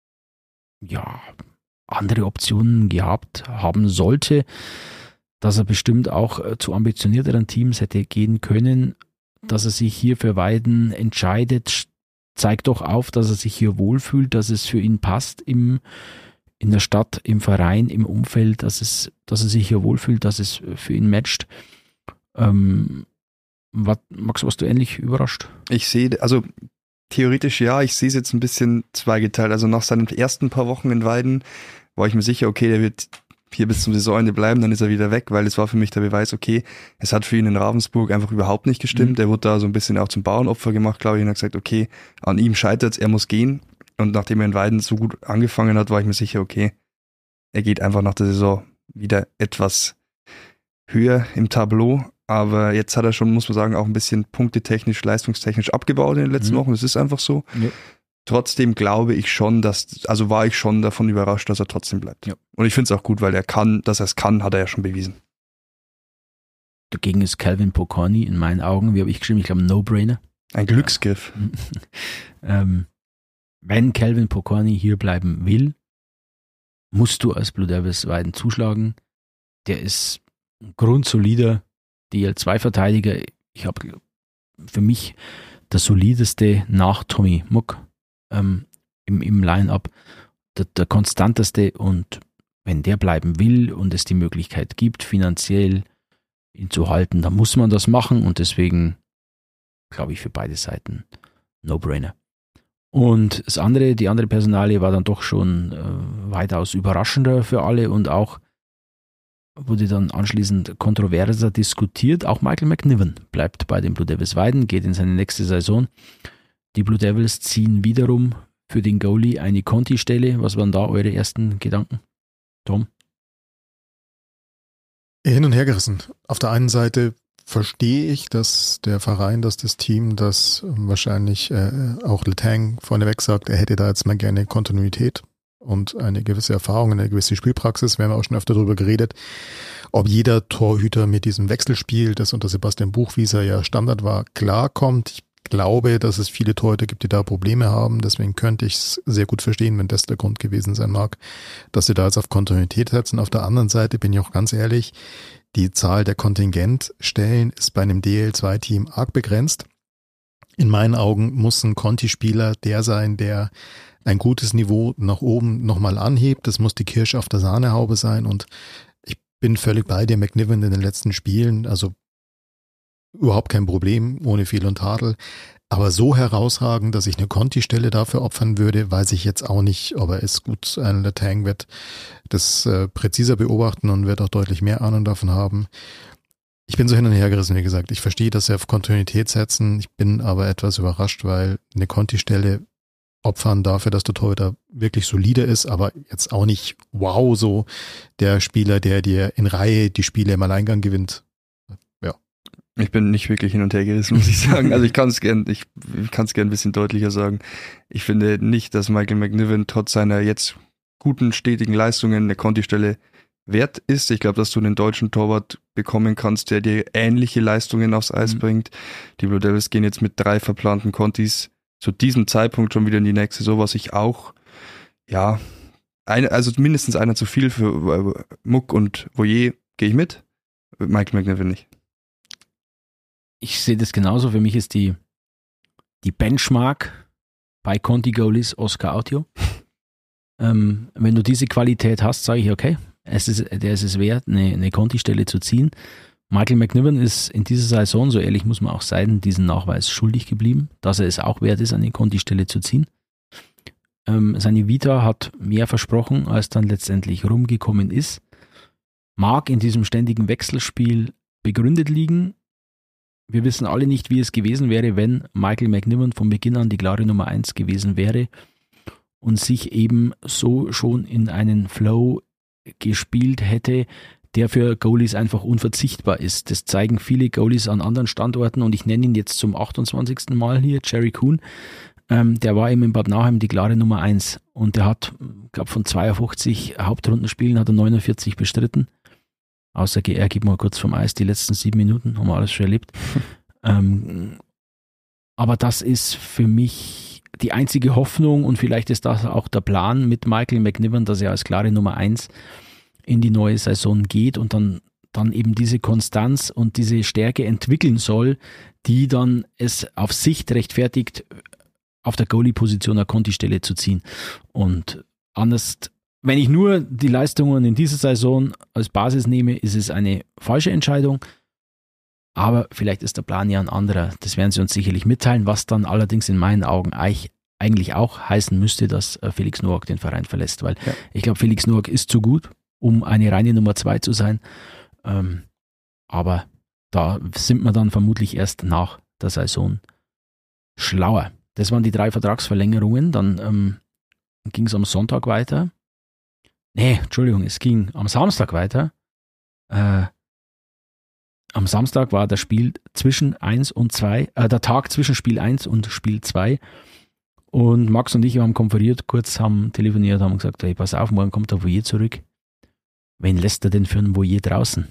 andere Optionen gehabt haben sollte, dass er bestimmt auch zu ambitionierteren Teams hätte gehen können, dass er sich hier für Weiden entscheidet, zeigt doch auf, dass er sich hier wohlfühlt, dass es für ihn passt in der Stadt, im Verein, im Umfeld, dass er sich hier wohlfühlt, dass es für ihn matcht. Max, warst du ähnlich überrascht? Ich sehe, also theoretisch ja, ich sehe es jetzt ein bisschen zweigeteilt. Also nach seinen ersten paar Wochen in Weiden war ich mir sicher, okay, der wird hier bis zum Saisonende bleiben, dann ist er wieder weg, weil es war für mich der Beweis, okay, es hat für ihn in Ravensburg einfach überhaupt nicht gestimmt. Er wurde da so ein bisschen auch zum Bauernopfer gemacht, glaube ich, und hat gesagt, okay, an ihm scheitert es, er muss gehen. Und nachdem er in Weiden so gut angefangen hat, war ich mir sicher, okay, er geht einfach nach der Saison wieder etwas höher im Tableau. Aber jetzt hat er schon, muss man sagen, auch ein bisschen punktetechnisch, leistungstechnisch abgebaut in den letzten Wochen. Das ist einfach so. Ja. Trotzdem glaube ich schon, war ich schon davon überrascht, dass er trotzdem bleibt. Ja. Und ich finde es auch gut, weil dass er es kann, hat er ja schon bewiesen. Dagegen ist Calvin Pokorny in meinen Augen, wie habe ich geschrieben, ich glaube No-Brainer. Ein Glücksgriff. Wenn Calvin Pokorny hier bleiben will, musst du als Blue Devils Weiden zuschlagen. Der ist grundsolider DL2-Verteidiger. Ich habe für mich der solideste nach Tommy Muck im Line-Up, der konstanteste, und wenn der bleiben will und es die Möglichkeit gibt, finanziell ihn zu halten, dann muss man das machen, und deswegen glaube ich für beide Seiten No-Brainer. Und die andere Personalie war dann doch schon weitaus überraschender für alle und auch wurde dann anschließend kontroverser diskutiert. Auch Michael McNiven bleibt bei den Blue Devils Weiden, geht in seine nächste Saison. Die Blue Devils ziehen wiederum für den Goalie eine Conti-Stelle. Was waren da eure ersten Gedanken, Tom? Hin und her gerissen. Auf der einen Seite verstehe ich, dass der Verein, dass das Team, das wahrscheinlich auch Letang vorneweg sagt, er hätte da jetzt mal gerne Kontinuität und eine gewisse Erfahrung, eine gewisse Spielpraxis. Wir haben auch schon öfter darüber geredet, ob jeder Torhüter mit diesem Wechselspiel, das unter Sebastian Buchwieser ja Standard war, klarkommt. Ich glaube, dass es viele Torhüter gibt, die da Probleme haben. Deswegen könnte ich es sehr gut verstehen, wenn das der Grund gewesen sein mag, dass sie da jetzt auf Kontinuität setzen. Auf der anderen Seite bin ich auch ganz ehrlich, die Zahl der Kontingentstellen ist bei einem DL2-Team arg begrenzt. In meinen Augen muss ein Conti-Spieler der sein, der ein gutes Niveau nach oben nochmal anhebt. Das muss die Kirsche auf der Sahnehaube sein, und ich bin völlig bei dir, McNiven in den letzten Spielen, also überhaupt kein Problem, ohne Fehl und Tadel. Aber so herausragend, dass ich eine Conti-Stelle dafür opfern würde, weiß ich jetzt auch nicht, aber ist gut. Ein Letang wird das präziser beobachten und wird auch deutlich mehr Ahnung davon haben. Ich bin so hin und her gerissen, wie gesagt. Ich verstehe, dass sie auf Kontinuität setzen. Ich bin aber etwas überrascht, weil eine Conti-Stelle opfern dafür, dass der Torhüter wirklich solide ist, aber jetzt auch nicht wow, so der Spieler, der dir in Reihe die Spiele im Alleingang gewinnt. Ja. Ich bin nicht wirklich hin und her gerissen, muss ich sagen. Also ich kann es gern ein bisschen deutlicher sagen. Ich finde nicht, dass Michael McNiven trotz seiner jetzt guten, stetigen Leistungen eine Conti-Stelle wert ist. Ich glaube, dass du einen deutschen Torwart bekommen kannst, der dir ähnliche Leistungen aufs Eis bringt. Die Blue Devils gehen jetzt mit 3 verplanten Contis zu diesem Zeitpunkt schon wieder in die nächste Saison, was ich auch, ja, also mindestens einer zu viel für Muck und Voyer gehe ich mit. Michael McNiven nicht. Ich sehe das genauso. Für mich ist die Benchmark bei Conti-Goalies Oscar Autio. Wenn du diese Qualität hast, sage ich, okay, der ist es wert, eine Conti-Stelle zu ziehen. Michael McNiven ist in dieser Saison, so ehrlich muss man auch sein, diesen Nachweis schuldig geblieben, dass er es auch wert ist, eine Conti-Stelle zu ziehen. Seine Vita hat mehr versprochen, als dann letztendlich rumgekommen ist. Mag in diesem ständigen Wechselspiel begründet liegen. Wir wissen alle nicht, wie es gewesen wäre, wenn Michael McNiven von Beginn an die klare Nummer 1 gewesen wäre und sich eben so schon in einen Flow gespielt hätte, der für Goalies einfach unverzichtbar ist. Das zeigen viele Goalies an anderen Standorten, und ich nenne ihn jetzt zum 28. Mal hier, Jerry Kuhn. Der war eben in Bad Nauheim die klare Nummer 1, und der hat, ich glaube, von 52 Hauptrundenspielen hat er 49 bestritten. Außer er geht mal kurz vom Eis, die letzten 7 Minuten, haben wir alles schon erlebt. Aber das ist für mich die einzige Hoffnung, und vielleicht ist das auch der Plan mit Michael McNiven, dass er als klare Nummer 1 in die neue Saison geht und dann eben diese Konstanz und diese Stärke entwickeln soll, die dann es auf Sicht rechtfertigt, auf der Goalie-Position eine Conti-Stelle zu ziehen. Und anders, wenn ich nur die Leistungen in dieser Saison als Basis nehme, ist es eine falsche Entscheidung. Aber vielleicht ist der Plan ja ein anderer. Das werden sie uns sicherlich mitteilen, was dann allerdings in meinen Augen eigentlich auch heißen müsste, dass Felix Nowak den Verein verlässt. Weil ich glaube, Felix Nowak ist zu gut, um eine reine Nummer 2 zu sein. Aber da sind wir dann vermutlich erst nach der Saison schlauer. Das waren die 3 Vertragsverlängerungen. Dann ging es am Sonntag weiter. Nee, Entschuldigung, es ging am Samstag weiter. Am Samstag war das Spiel zwischen 1 und 2, der Tag zwischen Spiel 1 und Spiel 2. Und Max und ich haben konferiert, kurz haben telefoniert, haben gesagt, hey, pass auf, morgen kommt der Voyer zurück. Wen lässt er denn für einen Voyer draußen?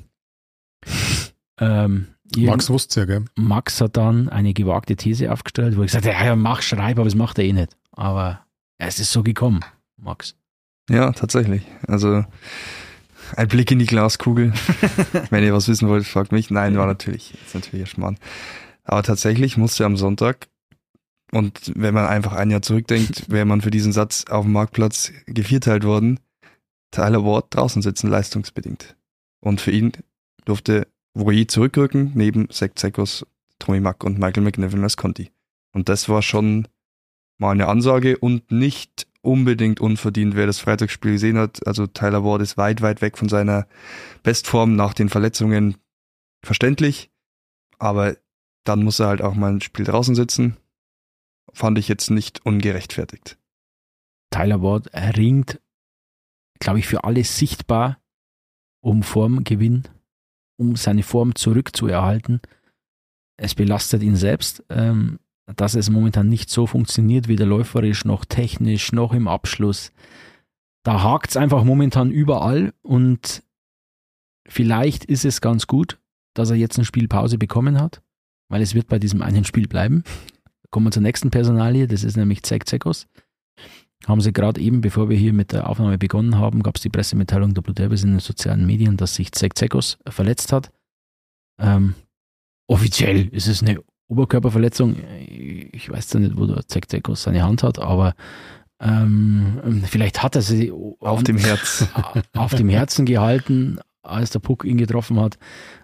Max wusste ja, gell? Max hat dann eine gewagte These aufgestellt, wo ich gesagt habe, ja, mach, schreib, aber das macht er eh nicht. Aber es ist so gekommen, Max. Ja, tatsächlich. Also ein Blick in die Glaskugel. Wenn ihr was wissen wollt, fragt mich. Nein, ist natürlich ein Schmarrn. Aber tatsächlich musste am Sonntag, und wenn man einfach ein Jahr zurückdenkt, wäre man für diesen Satz auf dem Marktplatz gevierteilt worden, Tyler Ward draußen sitzen, leistungsbedingt. Und für ihn durfte Voyer zurückrücken, neben Zach Zekos, Tommy Mack und Michael McNiven als Conti. Und das war schon mal eine Ansage und nicht unbedingt unverdient, wer das Freitagsspiel gesehen hat. Also Tyler Ward ist weit, weit weg von seiner Bestform nach den Verletzungen, verständlich. Aber dann muss er halt auch mal ein Spiel draußen sitzen. Fand ich jetzt nicht ungerechtfertigt. Tyler Ward ringt, glaube ich, für alle sichtbar um Formgewinn, um seine Form zurückzuerhalten. Es belastet ihn selbst, dass es momentan nicht so funktioniert, weder läuferisch noch technisch noch im Abschluss. Da hakt es einfach momentan überall und vielleicht ist es ganz gut, dass er jetzt eine Spielpause bekommen hat, weil es wird bei diesem einen Spiel bleiben. Kommen wir zur nächsten Personalie, das ist nämlich Zach Zekos. Haben sie gerade eben, bevor wir hier mit der Aufnahme begonnen haben, gab es die Pressemitteilung der Blue Devils in den sozialen Medien, dass sich Zach Zekos verletzt hat. Offiziell ist es eine Oberkörperverletzung. Ich weiß zwar nicht, wo der Zach Zekos seine Hand hat, aber vielleicht hat er sie auf dem Herz. Auf dem Herzen gehalten, als der Puck ihn getroffen hat.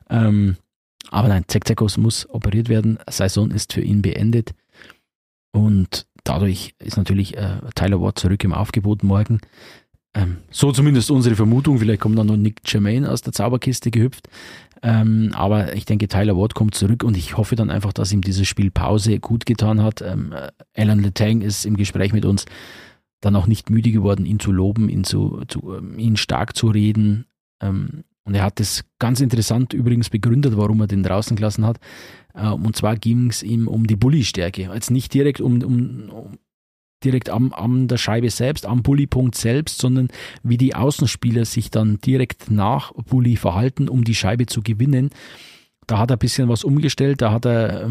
Aber nein, Zach Zekos muss operiert werden. Saison ist für ihn beendet. Und dadurch ist natürlich Tyler Ward zurück im Aufgebot morgen. So zumindest unsere Vermutung. Vielleicht kommt dann noch Nick Germain aus der Zauberkiste gehüpft. Aber ich denke, Tyler Ward kommt zurück und ich hoffe dann einfach, dass ihm diese Spielpause gut getan hat. Alan Letang ist im Gespräch mit uns dann auch nicht müde geworden, ihn zu loben, ihn stark zu reden. Und er hat das ganz interessant übrigens begründet, warum er den draußen gelassen hat. Und zwar ging es ihm um die Bully-Stärke. Jetzt nicht direkt direkt an der Scheibe selbst, am Bully-Punkt selbst, sondern wie die Außenspieler sich dann direkt nach Bully verhalten, um die Scheibe zu gewinnen. Da hat er ein bisschen was umgestellt, da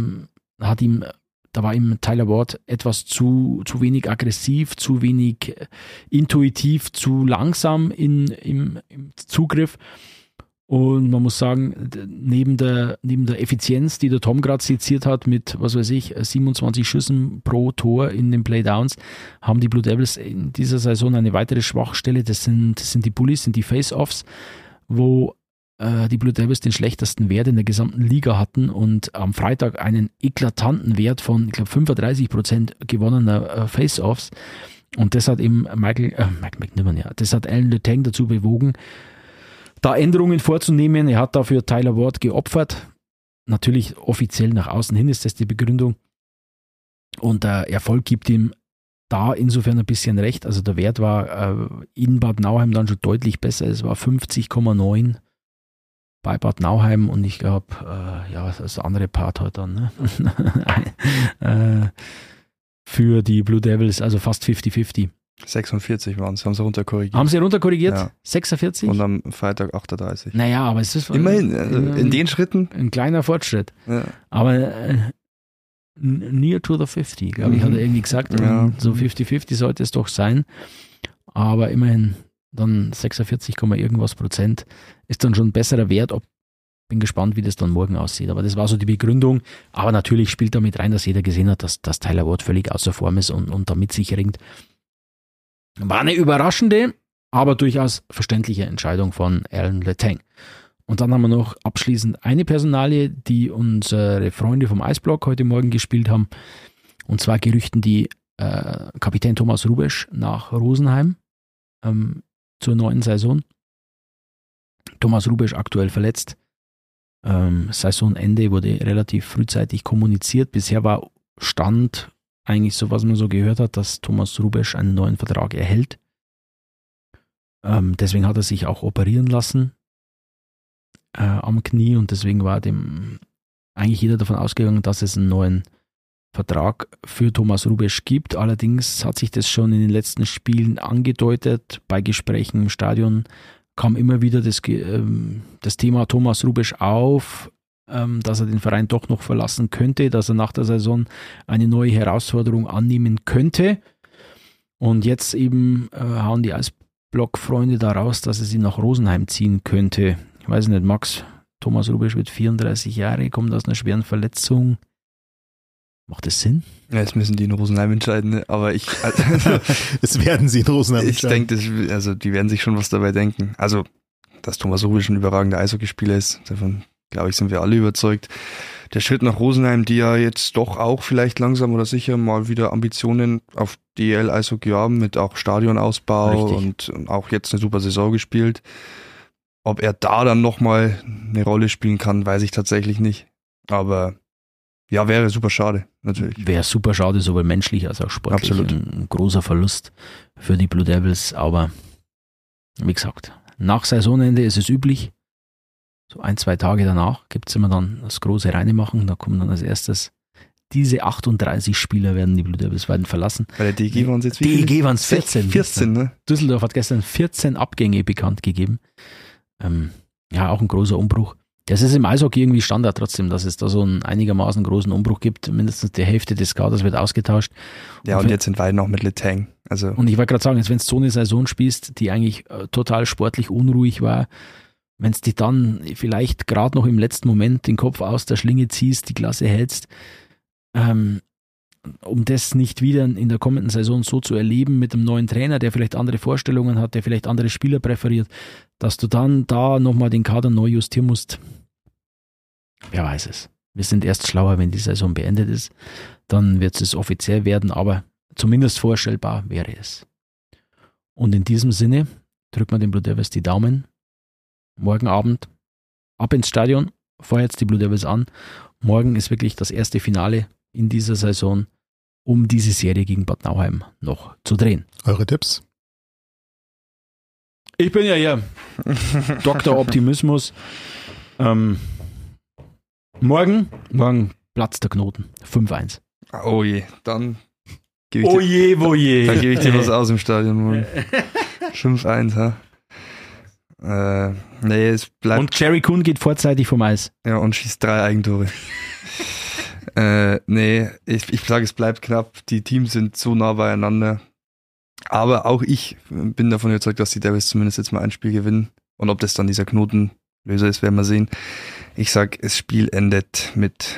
war ihm Tyler Ward etwas zu wenig aggressiv, zu wenig intuitiv, zu langsam im Zugriff. Und man muss sagen, neben der Effizienz, die der Tom gerade skizziert hat, mit, 27 Schüssen pro Tor in den Playdowns, haben die Blue Devils in dieser Saison eine weitere Schwachstelle. Das sind die Bullies, sind die Face-Offs, wo die Blue Devils den schlechtesten Wert in der gesamten Liga hatten und am Freitag einen eklatanten Wert von, ich glaube, 35% gewonnener Face-Offs. Und das hat eben das hat Alan Letang dazu bewogen, da Änderungen vorzunehmen. Er hat dafür Tyler Ward geopfert. Natürlich offiziell nach außen hin ist das die Begründung. Und der Erfolg gibt ihm da insofern ein bisschen recht. Also der Wert war in Bad Nauheim dann schon deutlich besser. Es war 50,9 bei Bad Nauheim und ich glaube, das andere Part halt dann. Ne? Für die Blue Devils, also fast 50-50. 46 waren es, haben sie runterkorrigiert. Haben sie runterkorrigiert? Ja. 46? Und am Freitag 38. Naja, aber es ist immerhin, also in den Schritten. Ein kleiner Fortschritt. Ja. Aber near to the 50, glaube ich, hat er irgendwie gesagt. Ja. So 50-50 sollte es doch sein. Aber immerhin dann 46, irgendwas Prozent ist dann schon ein besserer Wert. Bin gespannt, wie das dann morgen aussieht. Aber das war so die Begründung. Aber natürlich spielt da mit rein, dass jeder gesehen hat, dass Tyler Ward völlig außer Form ist und da mit sich ringt. War eine überraschende, aber durchaus verständliche Entscheidung von Alan Letang. Und dann haben wir noch abschließend eine Personalie, die unsere Freunde vom Eisblock heute Morgen gespielt haben. Und zwar gerüchten die Kapitän Thomas Rubesch nach Rosenheim zur neuen Saison. Thomas Rubesch aktuell verletzt. Saisonende wurde relativ frühzeitig kommuniziert. Bisher war Stand eigentlich so, was man so gehört hat, dass Thomas Rubesch einen neuen Vertrag erhält. Deswegen hat er sich auch operieren lassen am Knie und deswegen war dem eigentlich jeder davon ausgegangen, dass es einen neuen Vertrag für Thomas Rubesch gibt. Allerdings hat sich das schon in den letzten Spielen angedeutet. Bei Gesprächen im Stadion kam immer wieder das Thema Thomas Rubesch auf, dass er den Verein doch noch verlassen könnte, dass er nach der Saison eine neue Herausforderung annehmen könnte. Und jetzt eben hauen die Eisblock-Freunde da raus, dass es ihn nach Rosenheim ziehen könnte. Ich weiß nicht, Max, Thomas Rubesch wird 34 Jahre, kommt aus einer schweren Verletzung. Macht das Sinn? Ja, jetzt müssen die in Rosenheim entscheiden, ne? Aber es werden sie in Rosenheim entscheiden. Ich denke, die werden sich schon was dabei denken. Also, dass Thomas Rubesch ein überragender Eishockeyspieler ist, davon, glaube ich, sind wir alle überzeugt. Der Schritt nach Rosenheim, die ja jetzt doch auch vielleicht langsam oder sicher mal wieder Ambitionen auf DEL-Eishockey haben, mit auch Stadionausbau. Richtig. Und auch jetzt eine super Saison gespielt. Ob er da dann nochmal eine Rolle spielen kann, weiß ich tatsächlich nicht. Aber ja, wäre super schade, natürlich. Wäre super schade, sowohl menschlich als auch sportlich. Absolut. Ein großer Verlust für die Blue Devils, aber wie gesagt, nach Saisonende ist es üblich, so 1-2 Tage danach gibt es immer dann das große Reinemachen, da kommen dann als erstes diese 38 Spieler werden die Blue Devils Weiden verlassen. Bei der DEG waren es jetzt wie DEG waren es 14. 14, ne? Düsseldorf hat gestern 14 Abgänge bekannt gegeben. Ja, auch ein großer Umbruch. Das ist im Eishockey irgendwie Standard trotzdem, dass es da so einen einigermaßen großen Umbruch gibt. Mindestens die Hälfte des Kaders wird ausgetauscht. Ja, und jetzt sind Weiden auch mit Letang. Also. Und ich wollte gerade sagen, jetzt wenn du so eine Saison spielst, die eigentlich total sportlich unruhig war, wenn du die dann vielleicht gerade noch im letzten Moment den Kopf aus der Schlinge ziehst, die Klasse hältst, um das nicht wieder in der kommenden Saison so zu erleben mit einem neuen Trainer, der vielleicht andere Vorstellungen hat, der vielleicht andere Spieler präferiert, dass du dann da nochmal den Kader neu justieren musst. Wer weiß es. Wir sind erst schlauer, wenn die Saison beendet ist. Dann wird es offiziell werden, aber zumindest vorstellbar wäre es. Und in diesem Sinne drückt man den Blue Devils die Daumen. Morgen Abend ab ins Stadion, feuert die Blue Devils an. Morgen ist wirklich das erste Finale in dieser Saison, um diese Serie gegen Bad Nauheim noch zu drehen. Eure Tipps? Ich bin ja hier Dr. Optimismus. Morgen platzt der Knoten. 5-1. Oh je, dann gebe ich dir was aus im Stadion morgen. 5-1, ha? Nee, es bleibt. Und Jerry Kuhn geht vorzeitig vom Eis. Ja, und schießt 3 Eigentore. Nee, ich sage, es bleibt knapp. Die Teams sind so nah beieinander. Aber auch ich bin davon überzeugt, dass die Devils zumindest jetzt mal ein Spiel gewinnen. Und ob das dann dieser Knotenlöser ist, werden wir sehen. Ich sag, das Spiel endet mit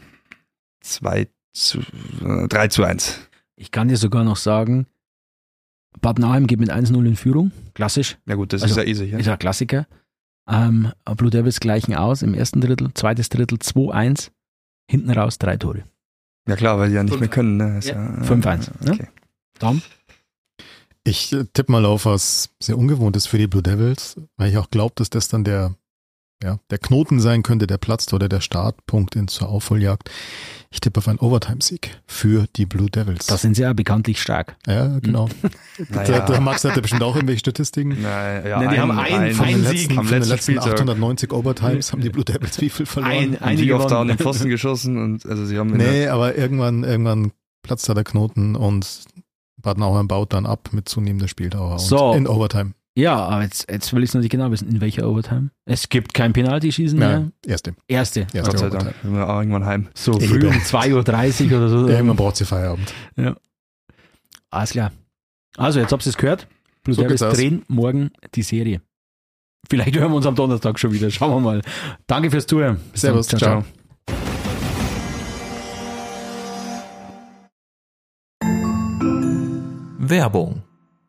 3-1. Ich kann dir sogar noch sagen, Bad Nauheim geht mit 1-0 in Führung. Klassisch. Ja gut, das also, ist ja easy. Ja? Ist ja Klassiker. Blue Devils gleichen aus im ersten Drittel, zweites Drittel 2-1. Hinten raus 3 Tore. Ja klar, weil die ja nicht mehr können. Ne? Ja. 5-1. Okay. Tom? Ich tippe mal auf was sehr Ungewohntes für die Blue Devils, weil ich auch glaube, dass das dann der Knoten sein könnte, der platzt oder der Startpunkt zur Aufholjagd. Ich tippe auf einen Overtime-Sieg für die Blue Devils. Da sind sie ja bekanntlich stark. Ja, genau. Der Max hatte bestimmt auch irgendwelche Statistiken. Die haben einen Sieg. Von den letzten 890 Overtimes haben die Blue Devils wie viel verloren? Einige oft da an den Pfosten geschossen. Und also sie haben aber irgendwann platzt da der Knoten und Bad Nauheim baut dann ab mit zunehmender Spieldauer und in Overtime. Ja, aber jetzt will ich es noch nicht genau wissen, in welcher Overtime. Es gibt kein Penalty-Schießen mehr. Erste. Gott sei Dank. Wir sind auch irgendwann heim. So früh um 2.30 Uhr oder so. Irgendwann braucht sie Feierabend. Ja. Alles klar. Also, jetzt habt ihr es gehört. Blue Devils drehen morgen die Serie. Vielleicht hören wir uns am Donnerstag schon wieder. Schauen wir mal. Danke fürs Zuhören. Servus. Ciao. Werbung.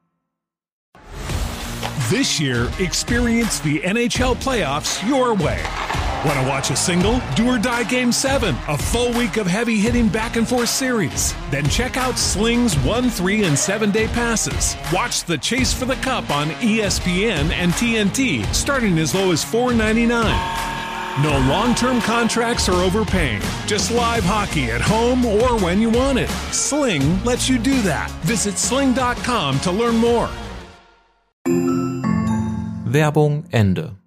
This year, experience the NHL playoffs your way. Want to watch a single? Do or Die Game 7, a full week of heavy-hitting back-and-forth series. Then check out Sling's 1, 3, and 7-day passes. Watch the Chase for the Cup on ESPN and TNT, starting as low as $4.99. No long-term contracts or overpaying. Just live hockey at home or when you want it. Sling lets you do that. Visit sling.com to learn more. Werbung Ende.